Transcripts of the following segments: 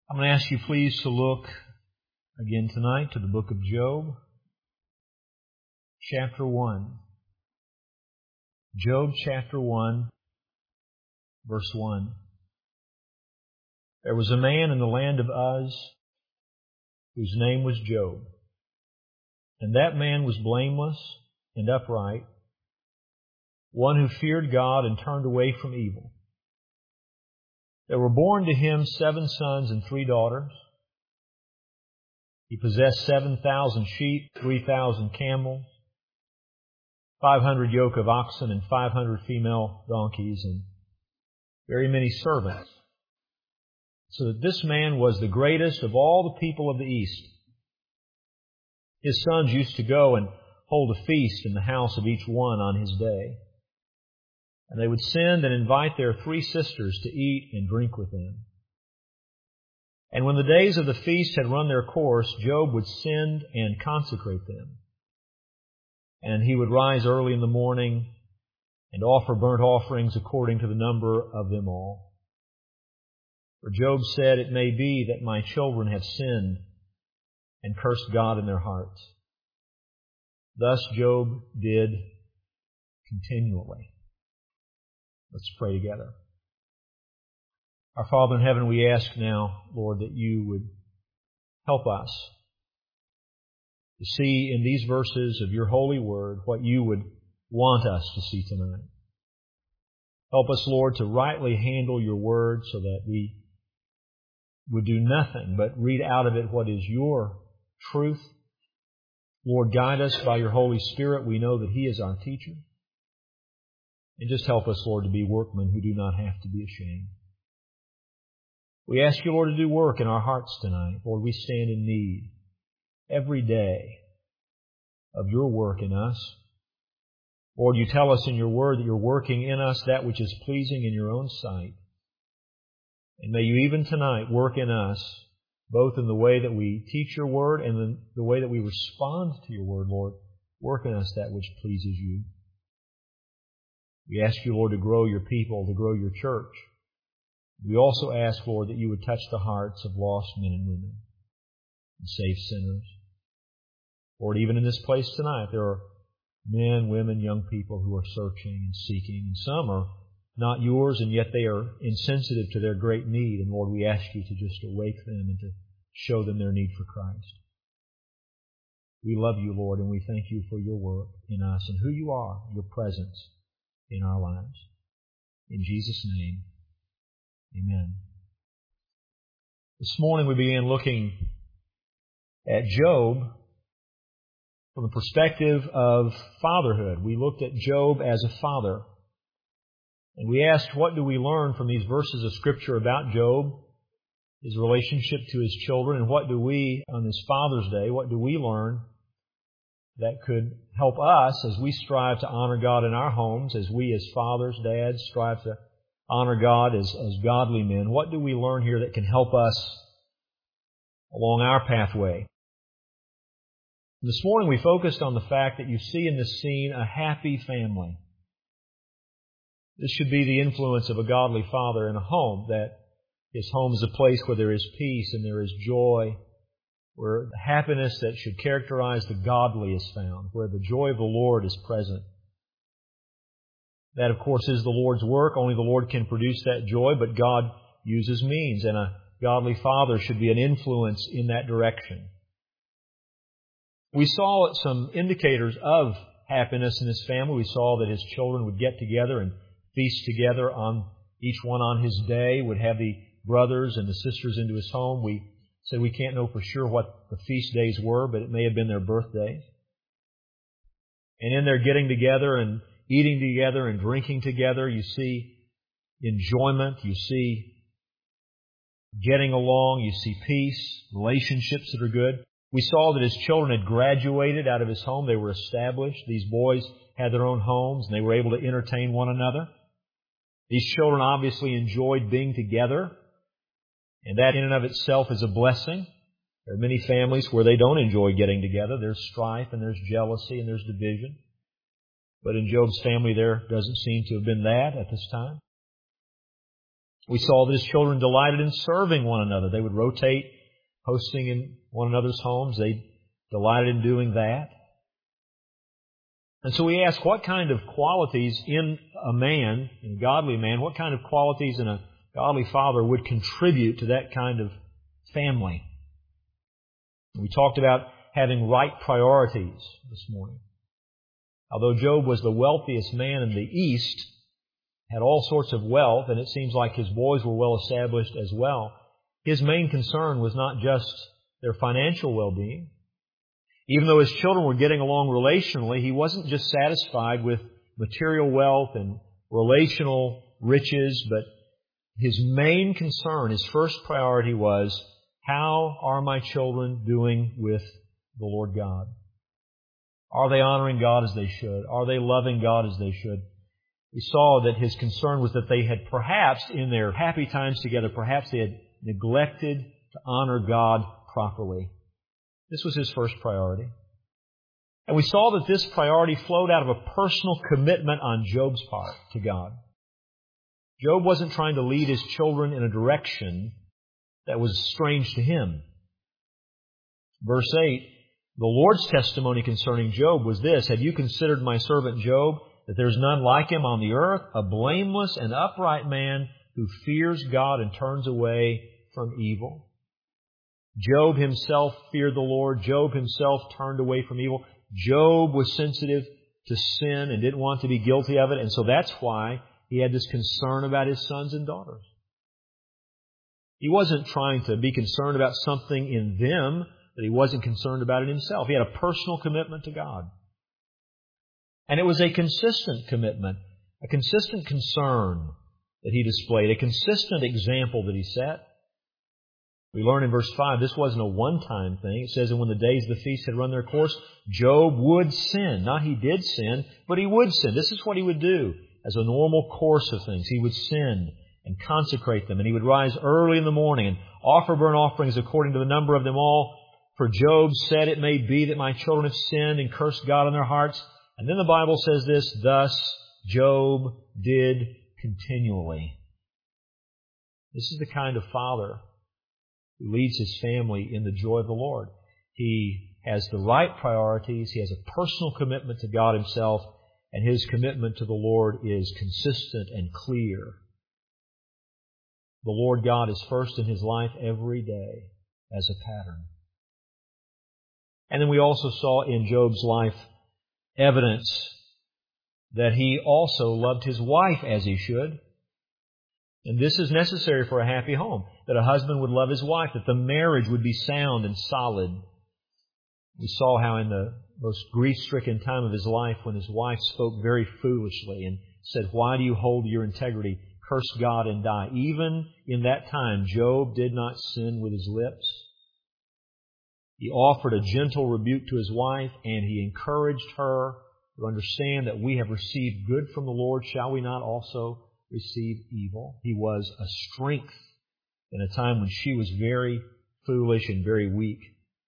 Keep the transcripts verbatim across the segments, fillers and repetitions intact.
I'm going to ask you please to look again tonight to the book of Job, chapter one. Job chapter one, verse one. There was a man in the land of Uz whose name was Job, and that man was blameless and upright, one who feared God and turned away from evil. There were born to him seven sons and three daughters. He possessed seven thousand sheep, three thousand camels, five hundred yoke of oxen, and five hundred female donkeys, and very many servants. So that this man was the greatest of all the people of the East. His sons used to go and hold a feast in the house of each one on his day. And they would send and invite their three sisters to eat and drink with them. And when the days of the feast had run their course, Job would send and consecrate them. And he would rise early in the morning and offer burnt offerings according to the number of them all. For Job said, "It may be that my children have sinned and cursed God in their hearts." Thus Job did continually. Let's pray together. Our Father in heaven, we ask now, Lord, that you would help us to see in these verses of your holy word what you would want us to see tonight. Help us, Lord, to rightly handle your word so that we would do nothing but read out of it what is your truth. Lord, guide us by your Holy Spirit. We know that He is our teacher. And just help us, Lord, to be workmen who do not have to be ashamed. We ask you, Lord, to do work in our hearts tonight. Lord, we stand in need every day of your work in us. Lord, you tell us in your word that you're working in us that which is pleasing in your own sight. And may you even tonight work in us, both in the way that we teach your word and in the way that we respond to your word, Lord. Work in us that which pleases you. We ask you, Lord, to grow your people, to grow your church. We also ask, Lord, that you would touch the hearts of lost men and women and save sinners. Lord, even in this place tonight, there are men, women, young people who are searching and seeking, and some are not yours, and yet they are insensitive to their great need. And Lord, we ask you to just awake them and to show them their need for Christ. We love you, Lord, and we thank you for your work in us and who you are, your presence in our lives. In Jesus' name, amen. This morning we began looking at Job from the perspective of fatherhood. We looked at Job as a father. And we asked, what do we learn from these verses of Scripture about Job, his relationship to his children, and what do we, on this Father's Day, what do we learn that could help us as we strive to honor God in our homes, as we as fathers, dads, strive to honor God as, as godly men? What do we learn here that can help us along our pathway? This morning we focused on the fact that you see in this scene a happy family. This should be the influence of a godly father in a home, that his home is a place where there is peace and there is joy, where the happiness that should characterize the godly is found, where the joy of the Lord is present. That, of course, is the Lord's work. Only the Lord can produce that joy, but God uses means, and a godly father should be an influence in that direction. We saw some indicators of happiness in his family. We saw that his children would get together and feast together on each one on his day, would have the brothers and the sisters into his home. We said we can't know for sure what the feast days were, but it may have been their birthdays. And in their getting together and eating together and drinking together, you see enjoyment, you see getting along, you see peace, relationships that are good. We saw that his children had graduated out of his home. They were established. These boys had their own homes and they were able to entertain one another. These children obviously enjoyed being together, and that in and of itself is a blessing. There are many families where they don't enjoy getting together. There's strife and there's jealousy and there's division. But in Job's family there doesn't seem to have been that at this time. We saw that his children delighted in serving one another. They would rotate hosting in one another's homes. They delighted in doing that. And so we ask, what kind of qualities in a man, in a godly man, what kind of qualities in a godly father would contribute to that kind of family? We talked about having right priorities this morning. Although Job was the wealthiest man in the East, had all sorts of wealth, and it seems like his boys were well established as well, his main concern was not just their financial well-being. Even though his children were getting along relationally, he wasn't just satisfied with material wealth and relational riches, but his main concern, his first priority was, how are my children doing with the Lord God? Are they honoring God as they should? Are they loving God as they should? We saw that his concern was that they had perhaps, in their happy times together, perhaps they had neglected to honor God properly. This was his first priority. And we saw that this priority flowed out of a personal commitment on Job's part to God. Job wasn't trying to lead his children in a direction that was strange to him. Verse eight, the Lord's testimony concerning Job was this: have you considered my servant Job, that there is none like him on the earth, a blameless and upright man who fears God and turns away from evil? Job himself feared the Lord. Job himself turned away from evil. Job was sensitive to sin and didn't want to be guilty of it, and so that's why he had this concern about his sons and daughters. He wasn't trying to be concerned about something in them that he wasn't concerned about it himself. He had a personal commitment to God. And it was a consistent commitment, a consistent concern that he displayed, a consistent example that he set. We learn in verse five, this wasn't a one-time thing. It says that when the days of the feast had run their course, Job would sin. Not he did sin, but he would sin. This is what he would do as a normal course of things. He would sin and consecrate them, and he would rise early in the morning and offer burnt offerings according to the number of them all. For Job said, it may be that my children have sinned and cursed God in their hearts. And then the Bible says this, thus Job did continually. This is the kind of father who leads his family in the joy of the Lord. He has the right priorities. He has a personal commitment to God himself, and his commitment to the Lord is consistent and clear. The Lord God is first in his life every day as a pattern. And then we also saw in Job's life evidence that he also loved his wife as he should. And this is necessary for a happy home, that a husband would love his wife, that the marriage would be sound and solid. We saw how in the most grief-stricken time of his life, when his wife spoke very foolishly and said, why do you hold your integrity? Curse God and die. Even in that time, Job did not sin with his lips. He offered a gentle rebuke to his wife, and he encouraged her to understand that we have received good from the Lord. Shall we not also receive evil? He was a strength in a time when she was very foolish and very weak.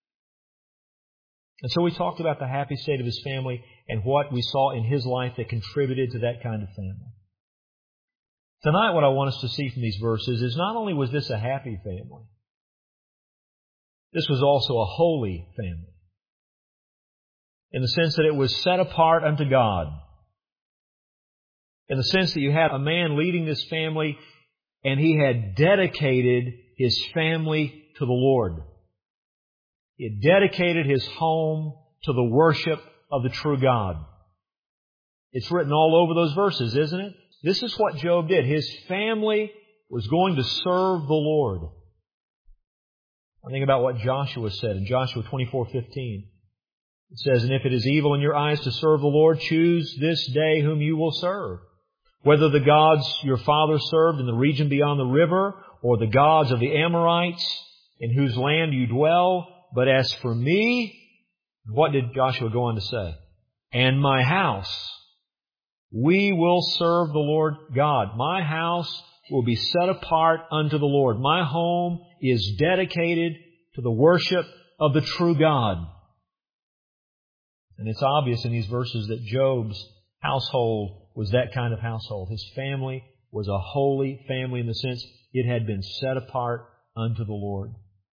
And so we talked about the happy state of his family and what we saw in his life that contributed to that kind of family. Tonight, what I want us to see from these verses is not only was this a happy family, this was also a holy family, in the sense that it was set apart unto God, in the sense that you had a man leading this family and he had dedicated his family to the Lord. He had dedicated his home to the worship of the true God. It's written all over those verses, isn't it? This is what Job did. His family was going to serve the Lord. I think about what Joshua said in Joshua twenty-four fifteen. It says, and if it is evil in your eyes to serve the Lord, choose this day whom you will serve. Whether the gods your father served in the region beyond the river, or the gods of the Amorites in whose land you dwell. But as for me, what did Joshua go on to say? And my house, we will serve the Lord God. My house will be set apart unto the Lord. My home is dedicated to the worship of the true God. And it's obvious in these verses that Job's household was that kind of household. His family was a holy family in the sense it had been set apart unto the Lord.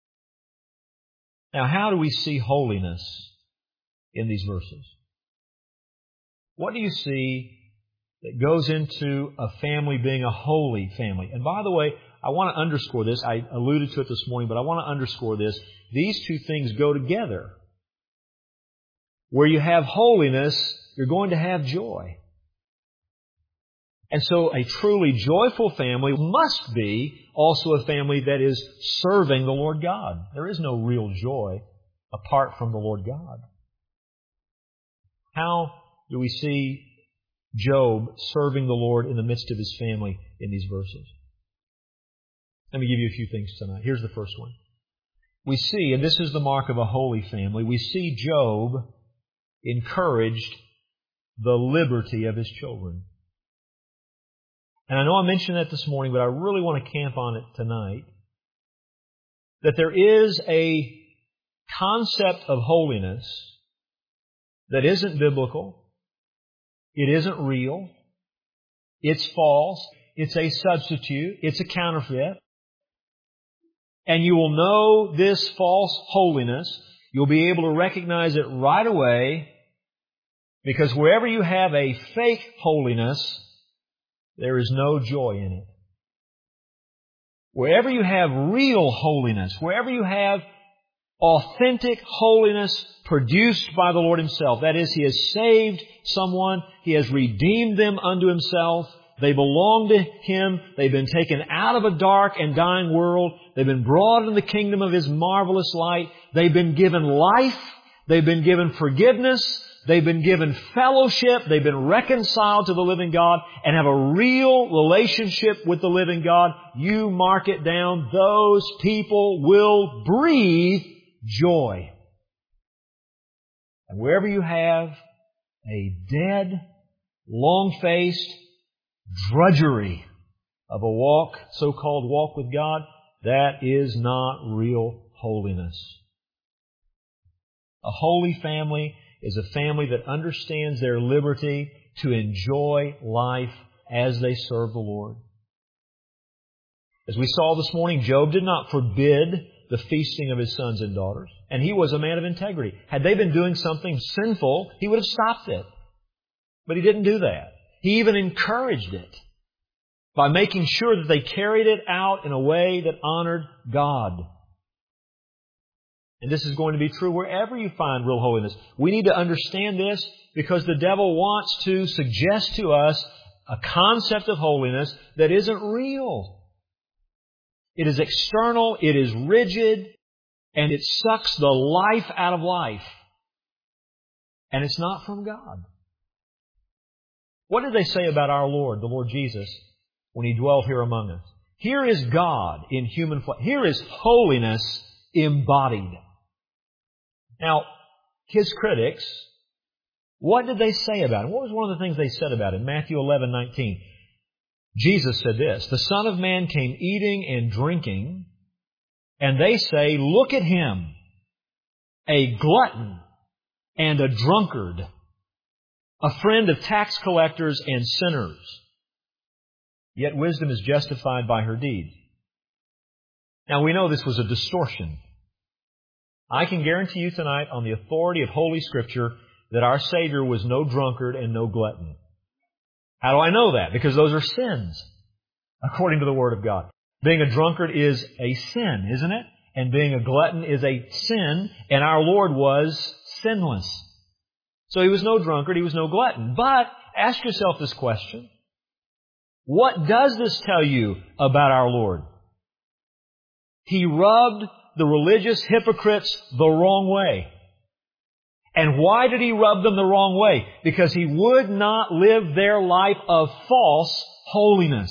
Now, how do we see holiness in these verses? What do you see that goes into a family being a holy family? And by the way, I want to underscore this. I alluded to it this morning, but I want to underscore this. These two things go together. Where you have holiness, you're going to have joy. And so a truly joyful family must be also a family that is serving the Lord God. There is no real joy apart from the Lord God. How do we see Job serving the Lord in the midst of his family in these verses? Let me give you a few things tonight. Here's the first one. We see, and this is the mark of a holy family, we see Job encouraged the liberty of his children. And I know I mentioned that this morning, but I really want to camp on it tonight. That there is a concept of holiness that isn't biblical. It isn't real. It's false. It's a substitute. It's a counterfeit. And you will know this false holiness. You'll be able to recognize it right away, because wherever you have a fake holiness, there is no joy in it. Wherever you have real holiness, wherever you have authentic holiness produced by the Lord Himself, that is, He has saved someone, He has redeemed them unto Himself, they belong to Him, they've been taken out of a dark and dying world, they've been brought into the kingdom of His marvelous light, they've been given life, they've been given forgiveness, they've been given fellowship, they've been reconciled to the living God, and have a real relationship with the living God. You mark it down, those people will breathe joy. And wherever you have a dead, long-faced drudgery of a walk, so-called walk with God, that is not real holiness. A holy family is a family that understands their liberty to enjoy life as they serve the Lord. As we saw this morning, Job did not forbid the feasting of his sons and daughters, and he was a man of integrity. Had they been doing something sinful, he would have stopped it. But he didn't do that. He even encouraged it by making sure that they carried it out in a way that honored God. And this is going to be true wherever you find real holiness. We need to understand this because the devil wants to suggest to us a concept of holiness that isn't real. It is external, it is rigid, and it sucks the life out of life. And it's not from God. What did they say about our Lord, the Lord Jesus, when He dwelt here among us? Here is God in human flesh. Here is holiness embodied. Now, His critics, what did they say about Him? What was one of the things they said about Him? Matthew eleven nineteen. Jesus said this, "The Son of Man came eating and drinking, and they say, 'Look at Him, a glutton and a drunkard, a friend of tax collectors and sinners.' Yet wisdom is justified by her deeds." Now we know this was a distortion. I can guarantee you tonight on the authority of Holy Scripture that our Savior was no drunkard and no glutton. How do I know that? Because those are sins, according to the Word of God. Being a drunkard is a sin, isn't it? And being a glutton is a sin, and our Lord was sinless. So He was no drunkard, He was no glutton. But ask yourself this question. What does this tell you about our Lord? He rubbed the religious hypocrites the wrong way. And why did He rub them the wrong way? Because He would not live their life of false holiness.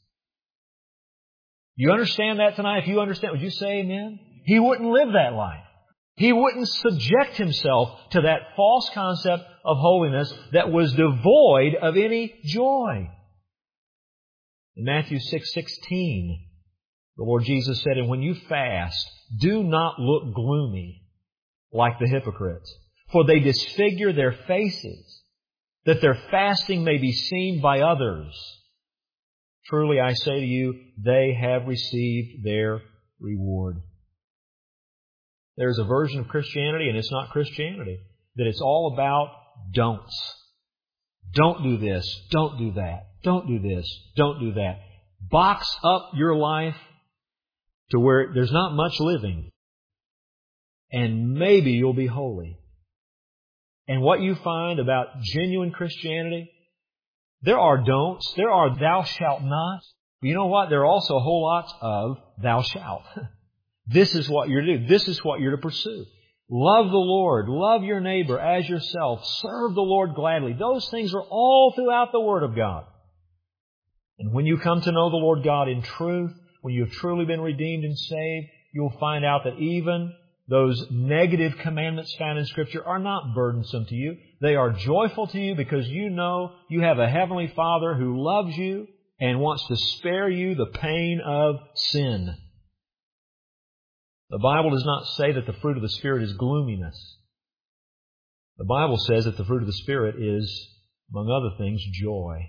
You understand that tonight? If you understand, would you say amen? He wouldn't live that life. He wouldn't subject Himself to that false concept of holiness that was devoid of any joy. In Matthew six sixteen, the Lord Jesus said, "And when you fast, do not look gloomy like the hypocrites, for they disfigure their faces, that their fasting may be seen by others. Truly I say to you, they have received their reward. There's a version of Christianity, and it's not Christianity, that it's all about don'ts. Don't do this. Don't do that. Don't do this. Don't do that. Box up your life to where there's not much living. And maybe you'll be holy. And what you find about genuine Christianity, there are don'ts. There are thou shalt not. But you know what? There are also a whole lot of thou shalt. This is what you're to do. This is what you're to pursue. Love the Lord. Love your neighbor as yourself. Serve the Lord gladly. Those things are all throughout the Word of God. And when you come to know the Lord God in truth, when you have truly been redeemed and saved, you'll find out that even those negative commandments found in Scripture are not burdensome to you. They are joyful to you because you know you have a Heavenly Father who loves you and wants to spare you the pain of sin. The Bible does not say that the fruit of the Spirit is gloominess. The Bible says that the fruit of the Spirit is, among other things, joy.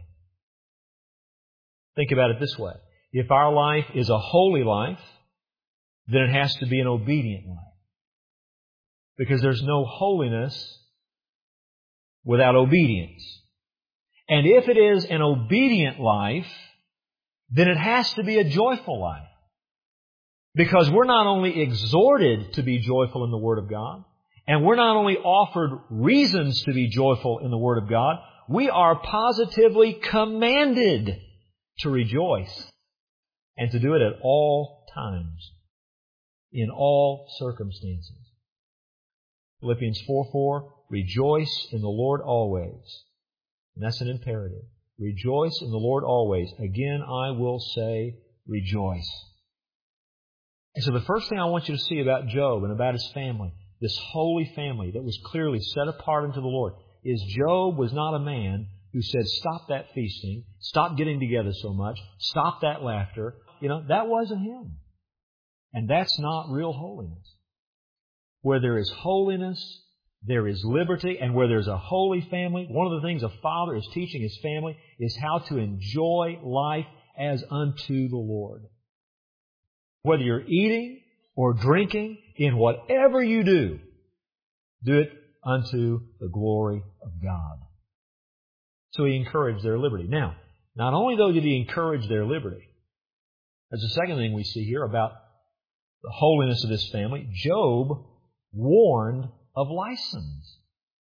Think about it this way. If our life is a holy life, then it has to be an obedient life. Because there's no holiness without obedience. And if it is an obedient life, then it has to be a joyful life. Because we're not only exhorted to be joyful in the Word of God, and we're not only offered reasons to be joyful in the Word of God, we are positively commanded to rejoice and to do it at all times, in all circumstances. Philippians four four, rejoice in the Lord always. And that's an imperative. Rejoice in the Lord always. Again, I will say, rejoice. And so the first thing I want you to see about Job and about his family, this holy family that was clearly set apart unto the Lord, is Job was not a man who said, stop that feasting, stop getting together so much, stop that laughter. You know, that wasn't him. And that's not real holiness. Where there is holiness, there is liberty, and where there's a holy family, one of the things a father is teaching his family is how to enjoy life as unto the Lord. Whether you're eating or drinking, in whatever you do, do it unto the glory of God. So he encouraged their liberty. Now, not only though did he encourage their liberty, there's a second thing we see here about the holiness of this family. Job warned of license.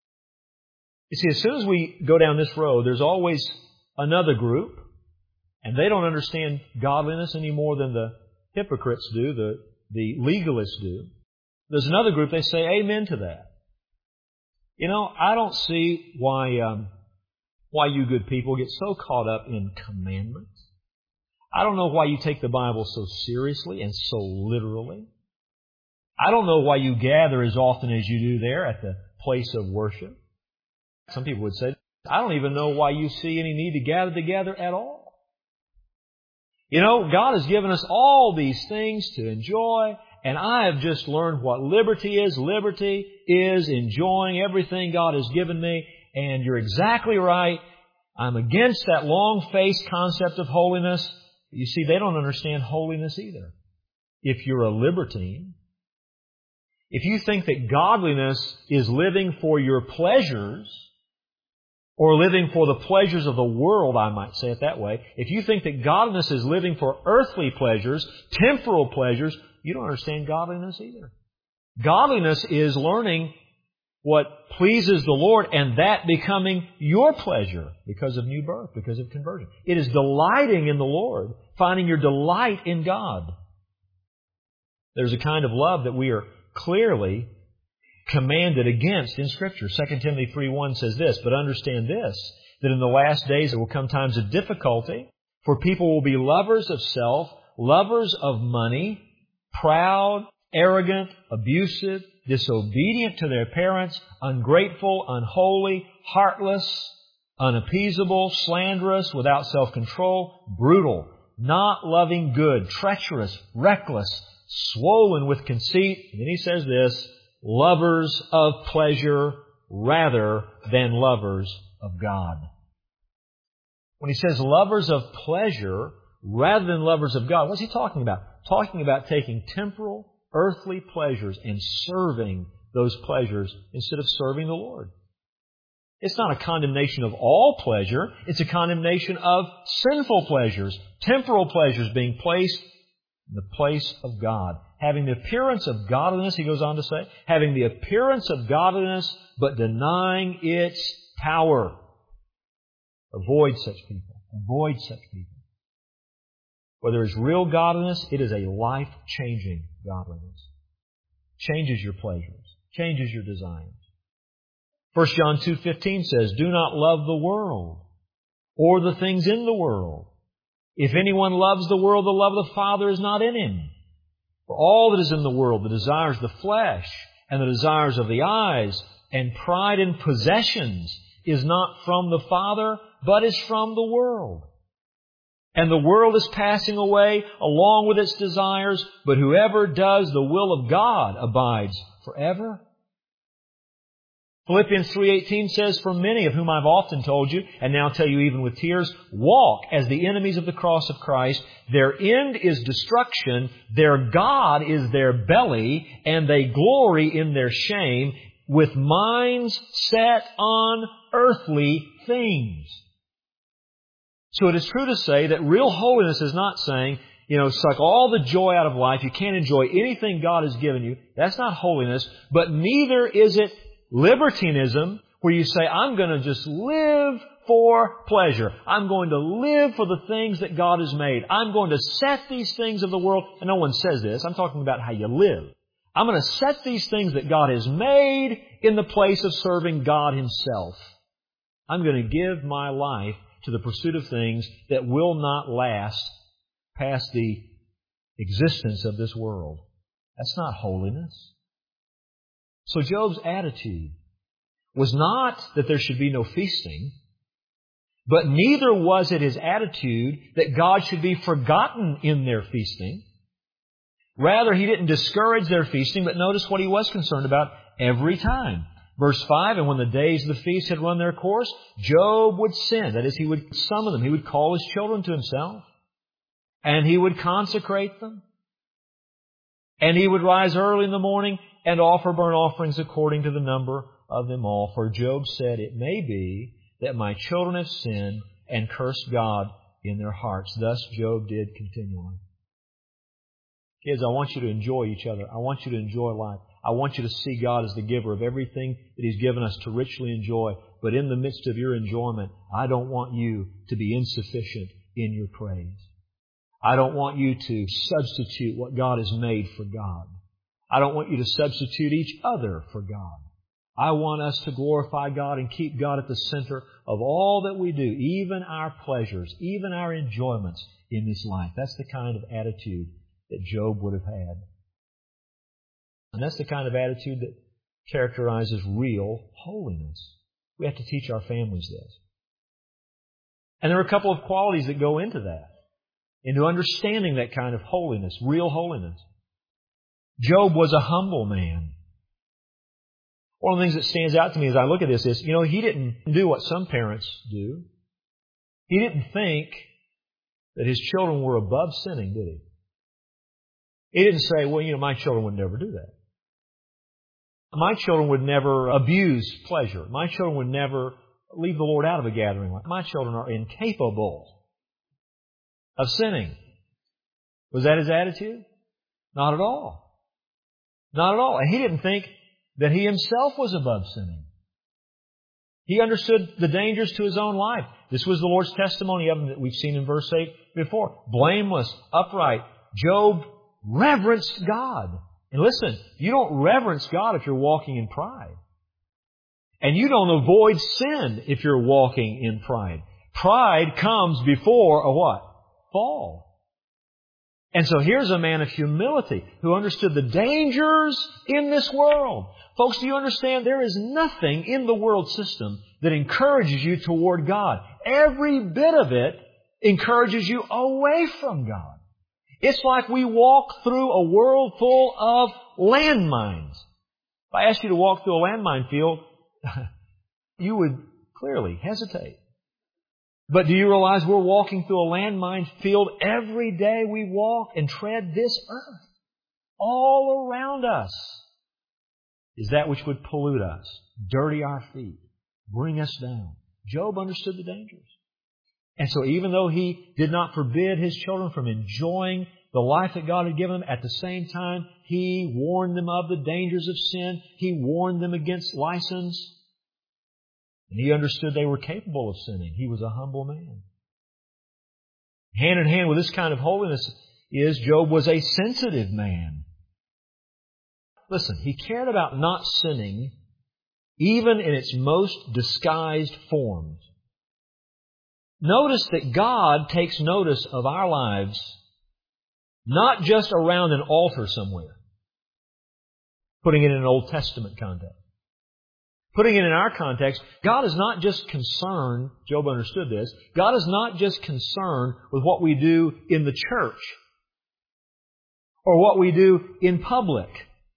You see, as soon as we go down this road, there's always another group, and they don't understand godliness any more than the hypocrites do, the, the legalists do. There's another group, they say amen to that. You know, I don't see why um, why you good people get so caught up in commandments. I don't know why you take the Bible so seriously and so literally. I don't know why you gather as often as you do there at the place of worship. Some people would say, I don't even know why you see any need to gather together at all. You know, God has given us all these things to enjoy, and I have just learned what liberty is. Liberty is enjoying everything God has given me, and you're exactly right. I'm against that long-faced concept of holiness. You see, they don't understand holiness either. If you're a libertine, if you think that godliness is living for your pleasures, or living for the pleasures of the world, I might say it that way, if you think that godliness is living for earthly pleasures, temporal pleasures, you don't understand godliness either. Godliness is learning what pleases the Lord and that becoming your pleasure because of new birth, because of conversion. It is delighting in the Lord, finding your delight in God. There's a kind of love that we are clearly commanded against in Scripture. Second Timothy three one says this, but understand this, that in the last days there will come times of difficulty, for people will be lovers of self, lovers of money, proud, arrogant, abusive, disobedient to their parents, ungrateful, unholy, heartless, unappeasable, slanderous, without self-control, brutal, not loving good, treacherous, reckless, swollen with conceit. And then he says this, lovers of pleasure rather than lovers of God. When he says lovers of pleasure rather than lovers of God. What's he talking about? Talking about taking temporal, earthly pleasures and serving those pleasures instead of serving the Lord. It's not a condemnation of all pleasure. It's a condemnation of sinful pleasures, temporal pleasures being placed in the place of God. Having the appearance of godliness, he goes on to say, having the appearance of godliness, but denying its power. Avoid such people. Avoid such people. Where there is real godliness, it is a life-changing godliness. Changes your pleasures. Changes your desires. First John two fifteen says, do not love the world or the things in the world. If anyone loves the world, the love of the Father is not in him. For all that is in the world, the desires of the flesh and the desires of the eyes and pride in possessions is not from the Father, but is from the world. And the world is passing away along with its desires, but whoever does the will of God abides forever. Philippians three eighteen says, for many of whom I've often told you, and now tell you even with tears, walk as the enemies of the cross of Christ. Their end is destruction, their God is their belly, and they glory in their shame, with minds set on earthly things. So it is true to say that real holiness is not saying, you know, suck all the joy out of life. You can't enjoy anything God has given you. That's not holiness. But neither is it libertinism, where you say, I'm going to just live for pleasure. I'm going to live for the things that God has made. I'm going to set these things of the world. And no one says this. I'm talking about how you live. I'm going to set these things that God has made in the place of serving God Himself. I'm going to give my life to the pursuit of things that will not last past the existence of this world. That's not holiness. So Job's attitude was not that there should be no feasting, but neither was it his attitude that God should be forgotten in their feasting. Rather, he didn't discourage their feasting, but notice what he was concerned about every time. Verse five, and when the days of the feast had run their course, Job would send. That is, he would summon them. He would call his children to himself. And he would consecrate them. And he would rise early in the morning and offer burnt offerings according to the number of them all. For Job said, it may be that my children have sinned and cursed God in their hearts. Thus Job did continually. Kids, I want you to enjoy each other. I want you to enjoy life. I want you to see God as the giver of everything that He's given us to richly enjoy. But in the midst of your enjoyment, I don't want you to be insufficient in your praise. I don't want you to substitute what God has made for God. I don't want you to substitute each other for God. I want us to glorify God and keep God at the center of all that we do, even our pleasures, even our enjoyments in this life. That's the kind of attitude that Job would have had. And that's the kind of attitude that characterizes real holiness. We have to teach our families this. And there are a couple of qualities that go into that, into understanding that kind of holiness, real holiness. Job was a humble man. One of the things that stands out to me as I look at this is, you know, he didn't do what some parents do. He didn't think that his children were above sinning, did he? He didn't say, well, you know, my children would never do that. My children would never abuse pleasure. My children would never leave the Lord out of a gathering. My children are incapable of sinning. Was that his attitude? Not at all. Not at all. And he didn't think that he himself was above sinning. He understood the dangers to his own life. This was the Lord's testimony of him that we've seen in verse eight before. Blameless, upright. Job reverenced God. And listen, you don't reverence God if you're walking in pride. And you don't avoid sin if you're walking in pride. Pride comes before a what? Fall. And so here's a man of humility who understood the dangers in this world. Folks, do you understand? There is nothing in the world system that encourages you toward God. Every bit of it encourages you away from God. It's like we walk through a world full of landmines. If I asked you to walk through a landmine field, you would clearly hesitate. But do you realize we're walking through a landmine field every day we walk and tread this earth? All around us is that which would pollute us, dirty our feet, bring us down. Job understood the dangers. And so even though he did not forbid his children from enjoying the life that God had given them, at the same time, he warned them of the dangers of sin. He warned them against license. And he understood they were capable of sinning. He was a humble man. Hand in hand with this kind of holiness is Job was a sensitive man. Listen, he cared about not sinning even in its most disguised forms. Notice that God takes notice of our lives not just around an altar somewhere, putting it in an Old Testament context. Putting it in our context, God is not just concerned, Job understood this, God is not just concerned with what we do in the church or what we do in public.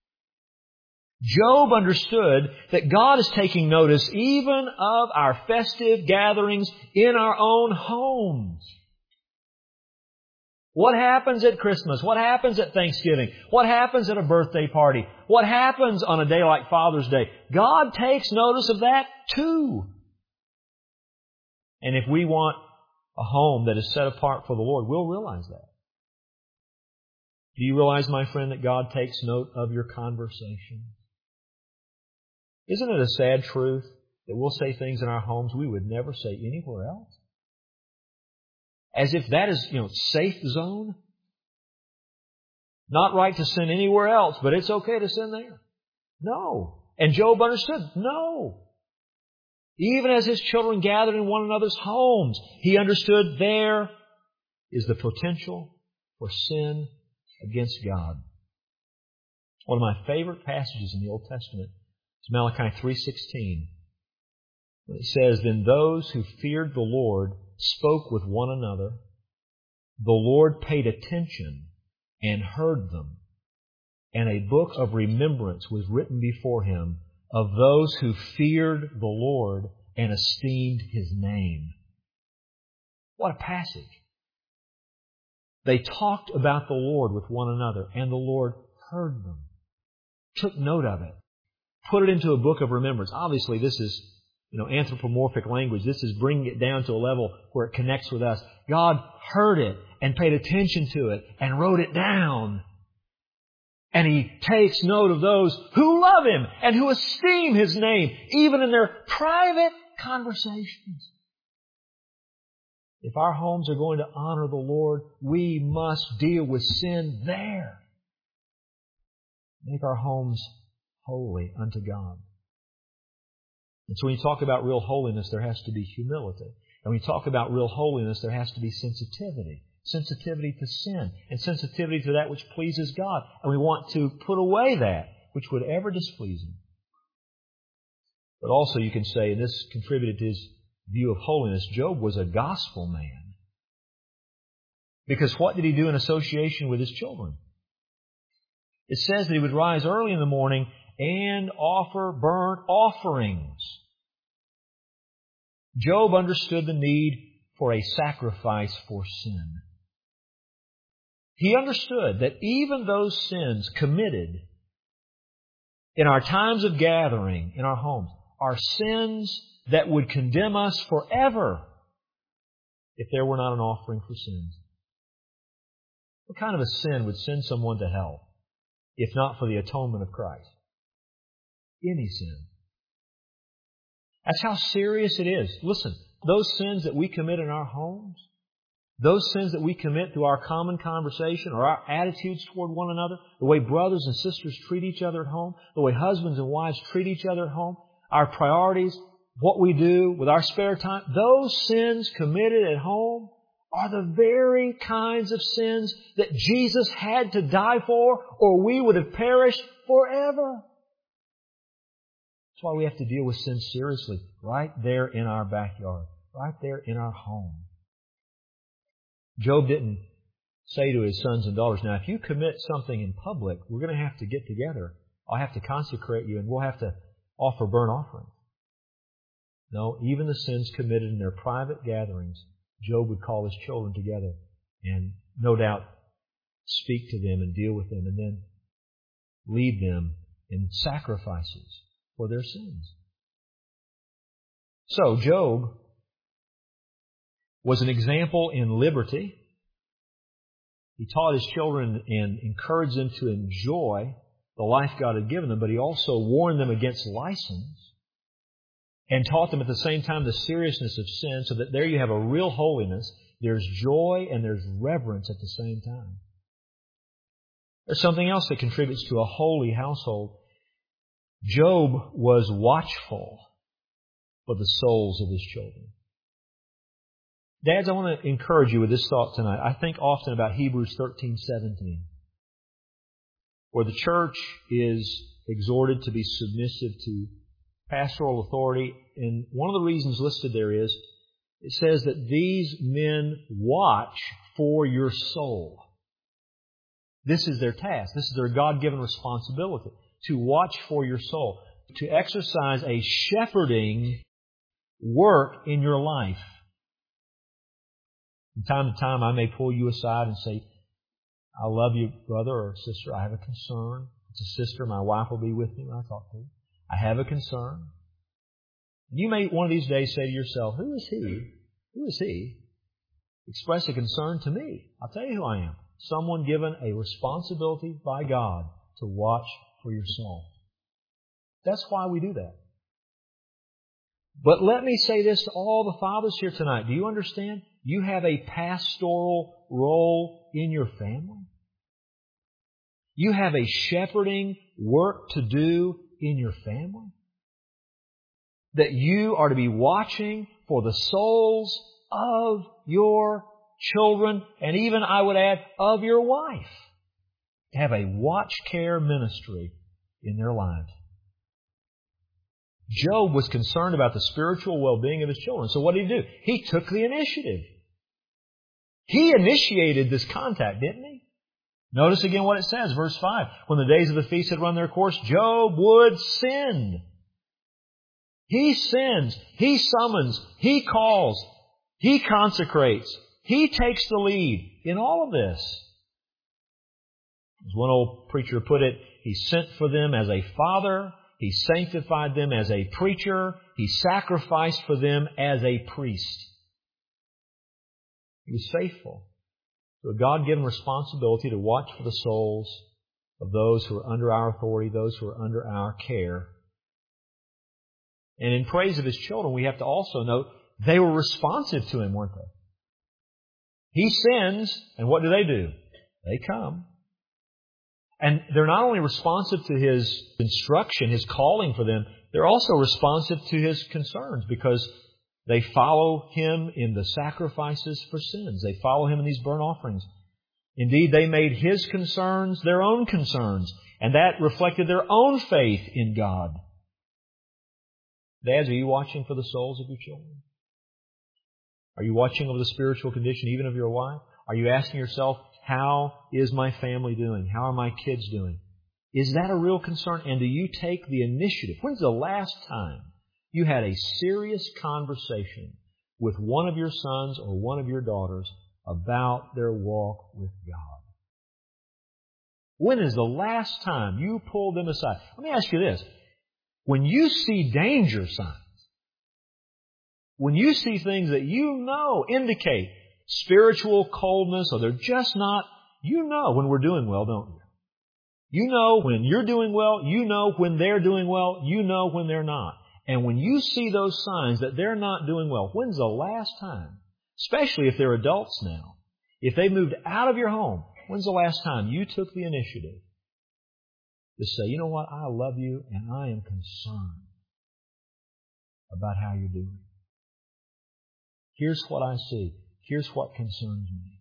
Job understood that God is taking notice even of our festive gatherings in our own homes. What happens at Christmas? What happens at Thanksgiving? What happens at a birthday party? What happens on a day like Father's Day? God takes notice of that too. And if we want a home that is set apart for the Lord, we'll realize that. Do you realize, my friend, that God takes note of your conversation? Isn't it a sad truth that we'll say things in our homes we would never say anywhere else? As if that is, you know, safe zone. Not right to sin anywhere else, but it's okay to sin there. No. And Job understood. No. Even as his children gathered in one another's homes, he understood there is the potential for sin against God. One of my favorite passages in the Old Testament is Malachi three sixteen. It says, "Then those who feared the Lord spoke with one another. The Lord paid attention and heard them. And a book of remembrance was written before Him of those who feared the Lord and esteemed His name." What a passage. They talked about the Lord with one another, and the Lord heard them, took note of it, put it into a book of remembrance. Obviously, this is, you know, anthropomorphic language. This is bringing it down to a level where it connects with us. God heard it and paid attention to it and wrote it down. And He takes note of those who love Him and who esteem His name, even in their private conversations. If our homes are going to honor the Lord, we must deal with sin there. Make our homes holy unto God. And so when you talk about real holiness, there has to be humility. And when you talk about real holiness, there has to be sensitivity. Sensitivity to sin and sensitivity to that which pleases God. And we want to put away that which would ever displease Him. But also you can say, and this contributed to his view of holiness, Job was a gospel man. Because what did he do in association with his children? It says that he would rise early in the morning and offer burnt offerings. Job understood the need for a sacrifice for sin. He understood that even those sins committed in our times of gathering, in our homes, are sins that would condemn us forever if there were not an offering for sins. What kind of a sin would send someone to hell if not for the atonement of Christ? Any sin. That's how serious it is. Listen, those sins that we commit in our homes, those sins that we commit through our common conversation or our attitudes toward one another, the way brothers and sisters treat each other at home, the way husbands and wives treat each other at home, our priorities, what we do with our spare time, those sins committed at home are the very kinds of sins that Jesus had to die for, or we would have perished forever. That's why we have to deal with sin seriously, right there in our backyard, right there in our home. Job didn't say to his sons and daughters, now if you commit something in public, we're going to have to get together. I'll have to consecrate you and we'll have to offer burnt offerings. No, even the sins committed in their private gatherings, Job would call his children together and no doubt speak to them and deal with them and then lead them in sacrifices for their sins. So Job was an example in liberty. He taught his children and encouraged them to enjoy the life God had given them, but he also warned them against license and taught them at the same time the seriousness of sin, so that there you have a real holiness. There's joy and there's reverence at the same time. There's something else that contributes to a holy household. Job was watchful for the souls of his children. Dads, I want to encourage you with this thought tonight. I think often about Hebrews thirteen seventeen, where the church is exhorted to be submissive to pastoral authority. And one of the reasons listed there is, it says that these men watch for your soul. This is their task. This is their God-given responsibility, to watch for your soul, to exercise a shepherding work in your life. From time to time, I may pull you aside and say, I love you, brother or sister. I have a concern. It's a sister. My wife will be with me when I talk to you. I have a concern. You may one of these days say to yourself, who is he? Who is he? Express a concern to me. I'll tell you who I am. Someone given a responsibility by God to watch for your soul. That's why we do that. But let me say this to all the fathers here tonight. Do you understand? You have a pastoral role in your family. You have a shepherding work to do in your family. That you are to be watching for the souls of your children, and even, I would add, of your wife. Have a watch care ministry in their lives. Job was concerned about the spiritual well-being of his children. So what did he do? He took the initiative. He initiated this contact, didn't he? Notice again what it says, verse five. When the days of the feast had run their course, Job would sin. He sins. He summons. He calls. He consecrates. He takes the lead in all of this. As one old preacher put it, He sent for them as a father. He sanctified them as a preacher. He sacrificed for them as a priest. He was faithful to a God-given responsibility to watch for the souls of those who are under our authority, those who are under our care. And in praise of His children, we have to also note they were responsive to Him, weren't they? He sins, and what do they do? They come. And they're not only responsive to His instruction, His calling for them, they're also responsive to His concerns because they follow Him in the sacrifices for sins. They follow Him in these burnt offerings. Indeed, they made His concerns their own concerns, and that reflected their own faith in God. Dads, are you watching for the souls of your children? Are you watching over the spiritual condition even of your wife? Are you asking yourself, how is my family doing? How are my kids doing? Is that a real concern? And do you take the initiative? When's the last time you had a serious conversation with one of your sons or one of your daughters about their walk with God? When is the last time you pulled them aside? Let me ask you this. When you see danger signs, when you see things that you know indicate spiritual coldness or they're just not, you know when we're doing well, don't you? You know when you're doing well, you know when they're doing well, you know when they're not. And when you see those signs that they're not doing well, when's the last time, especially if they're adults now, if they moved out of your home, when's the last time you took the initiative to say, you know what, I love you and I am concerned about how you're doing. Here's what I see. Here's what concerns me.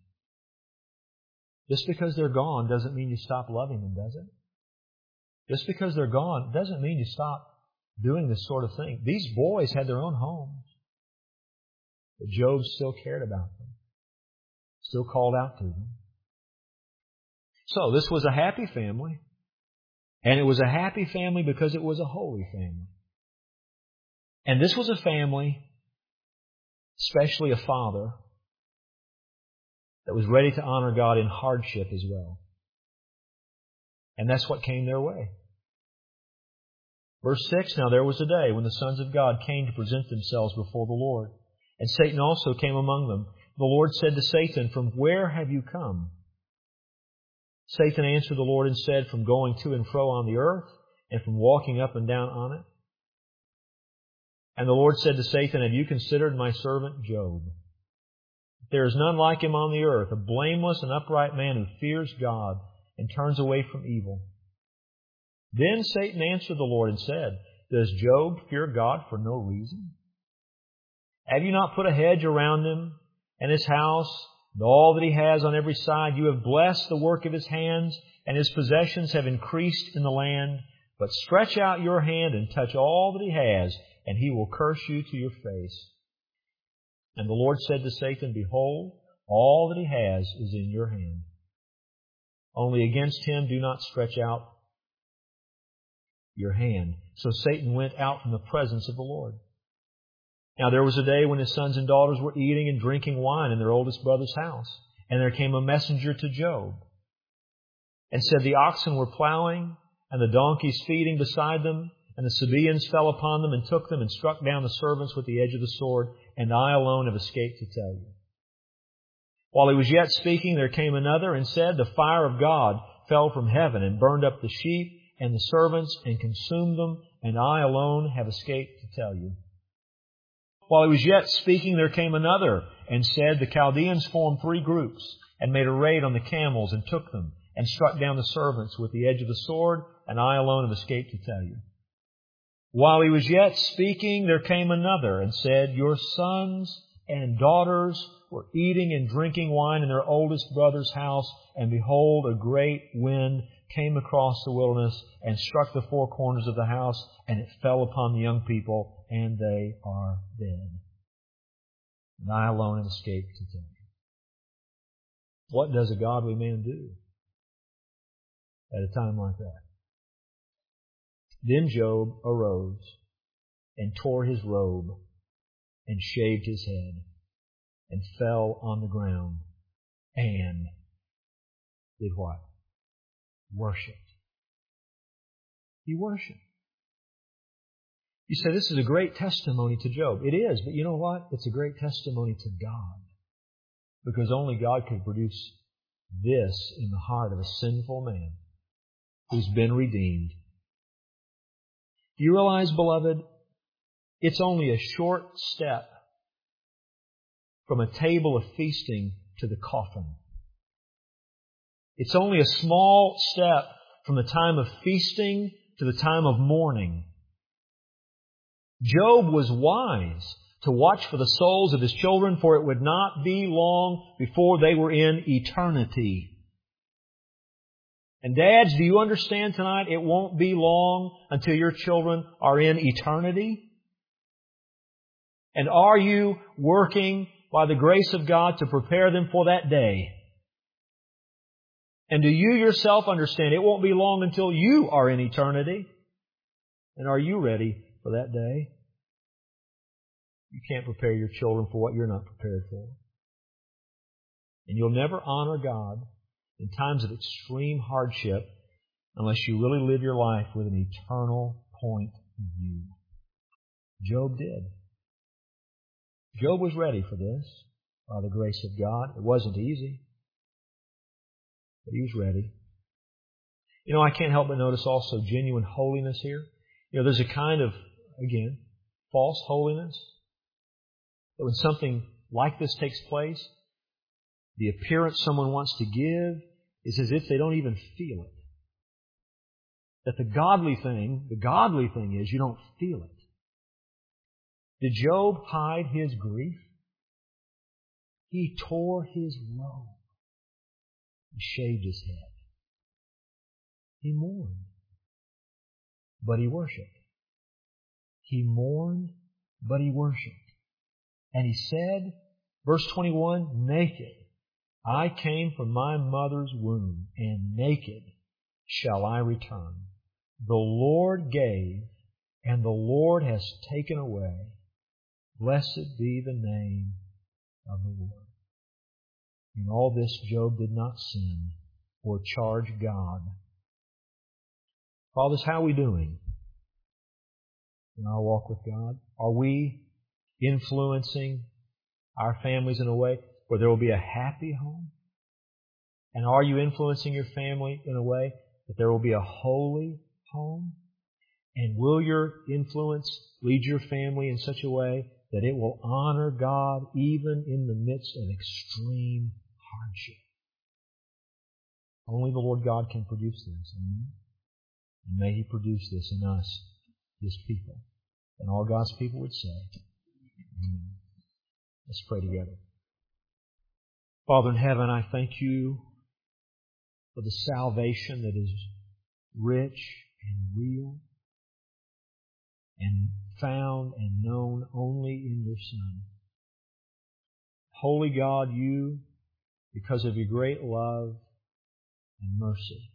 Just because they're gone doesn't mean you stop loving them, does it? Just because they're gone doesn't mean you stop doing this sort of thing. These boys had their own homes. But Job still cared about them. Still called out to them. So this was a happy family. And it was a happy family because it was a holy family. And this was a family, especially a father, that was ready to honor God in hardship as well. And that's what came their way. Verse six, now there was a day when the sons of God came to present themselves before the Lord. And Satan also came among them. The Lord said to Satan, from where have you come? Satan answered the Lord and said, from going to and fro on the earth, and from walking up and down on it. And the Lord said to Satan, have you considered my servant Job? There is none like him on the earth, a blameless and upright man who fears God and turns away from evil. Then Satan answered the Lord and said, does Job fear God for no reason? Have you not put a hedge around him and his house and all that he has on every side? You have blessed the work of his hands, and his possessions have increased in the land. But stretch out your hand and touch all that he has, and he will curse you to your face. And the Lord said to Satan, behold, all that he has is in your hand. Only against him do not stretch out your hand. So Satan went out from the presence of the Lord. Now there was a day when his sons and daughters were eating and drinking wine in their oldest brother's house. And there came a messenger to Job and said, the oxen were plowing and the donkeys feeding beside them, and the Sabaeans fell upon them and took them and struck down the servants with the edge of the sword, and I alone have escaped to tell you. While he was yet speaking, there came another and said, the fire of God fell from heaven and burned up the sheep and the servants and consumed them, and I alone have escaped to tell you. While he was yet speaking, there came another and said, the Chaldeans formed three groups and made a raid on the camels and took them and struck down the servants with the edge of the sword, and I alone have escaped to tell you. While he was yet speaking, there came another and said, your sons and daughters were eating and drinking wine in their oldest brother's house, and behold, a great wind came across the wilderness and struck the four corners of the house, and it fell upon the young people, and they are dead. And I alone have escaped to tell you. What does a godly man do at a time like that? Then Job arose and tore his robe and shaved his head and fell on the ground and did what? Worshipped. He worshipped. You say, this is a great testimony to Job. It is, but you know what? It's a great testimony to God. Because only God could produce this in the heart of a sinful man who's been redeemed. Do you realize, beloved, it's only a short step from a table of feasting to the coffin. It's only a small step from the time of feasting to the time of mourning. Job was wise to watch for the souls of his children, for it would not be long before they were in eternity. And dads, do you understand tonight? It won't be long until your children are in eternity. And are you working by the grace of God to prepare them for that day? And do you yourself understand it won't be long until you are in eternity? And are you ready for that day? You can't prepare your children for what you're not prepared for. And you'll never honor God in times of extreme hardship unless you really live your life with an eternal point of view. Job did. Job was ready for this by the grace of God. It wasn't easy, but he was ready. You know, I can't help but notice also genuine holiness here. You know, there's a kind of, again, false holiness. That when something like this takes place, the appearance someone wants to give is as if they don't even feel it. That the godly thing, the godly thing is you don't feel it. Did Job hide his grief? He tore his robe and shaved his head. He mourned, but he worshipped. He mourned, but he worshipped. And he said, verse twenty-one, naked I came from my mother's womb, and naked shall I return. The Lord gave, and the Lord has taken away. Blessed be the name of the Lord. In all this, Job did not sin or charge God. Fathers, how are we doing in our walk with God? Are we influencing our families in a way where there will be a happy home? And are you influencing your family in a way that there will be a holy home? And will your influence lead your family in such a way that it will honor God even in the midst of extreme hardship? Only the Lord God can produce this. Amen. And may He produce this in us, His people. And all God's people would say, amen. Let's pray together. Father in heaven, I thank You for the salvation that is rich and real and found and known only in Your Son. Holy God, You, because of Your great love and mercy,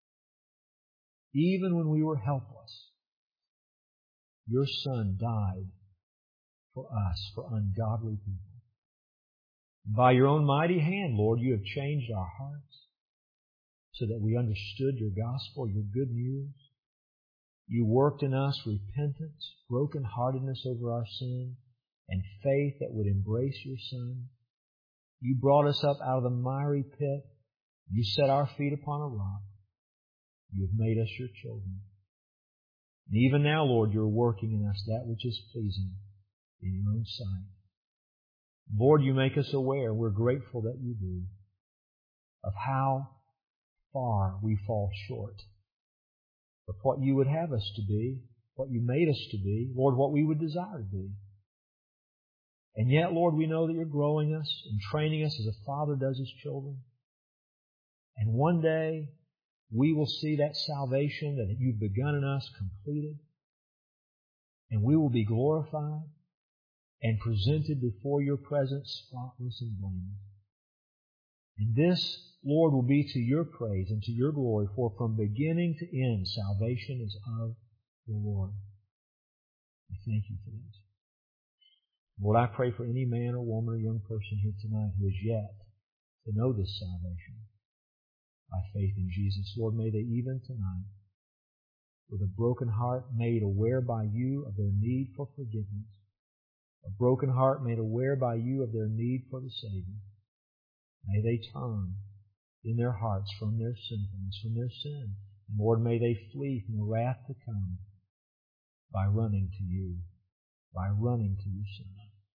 even when we were helpless, Your Son died for us, for ungodly people. By Your own mighty hand, Lord, You have changed our hearts so that we understood Your gospel, Your good news. You worked in us repentance, brokenheartedness over our sin, and faith that would embrace Your Son. You brought us up out of the miry pit. You set our feet upon a rock. You have made us Your children. And even now, Lord, You're working in us that which is pleasing in Your own sight. Lord, You make us aware, we're grateful that You do, of how far we fall short of what You would have us to be, what You made us to be, Lord, what we would desire to be. And yet, Lord, we know that You're growing us and training us as a father does his children. And one day, we will see that salvation that You've begun in us completed. And we will be glorified and presented before Your presence spotless and blameless. And this, Lord, will be to Your praise and to Your glory, for from beginning to end, salvation is of the Lord. We thank You for this. Lord, I pray for any man or woman or young person here tonight who is yet to know this salvation by faith in Jesus. Lord, may they even tonight, with a broken heart made aware by You of their need for forgiveness, a broken heart made aware by You of their need for the Savior, may they turn in their hearts from their sinfulness, from their sin. And Lord, may they flee from the wrath to come by running to You, by running to Your Son.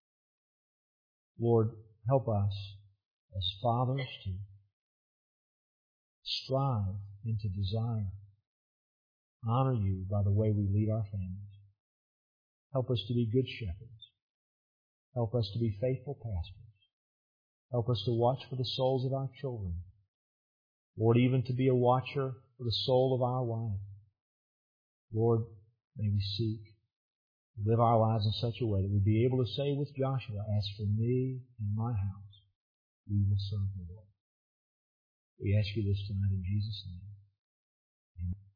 Lord, help us as fathers to strive and to desire, honor You by the way we lead our families. Help us to be good shepherds. Help us to be faithful pastors. Help us to watch for the souls of our children. Lord, even to be a watcher for the soul of our wife. Lord, may we seek to live our lives in such a way that we'd be able to say with Joshua, as for me and my house, we will serve the Lord. We ask You this tonight in Jesus' name. Amen.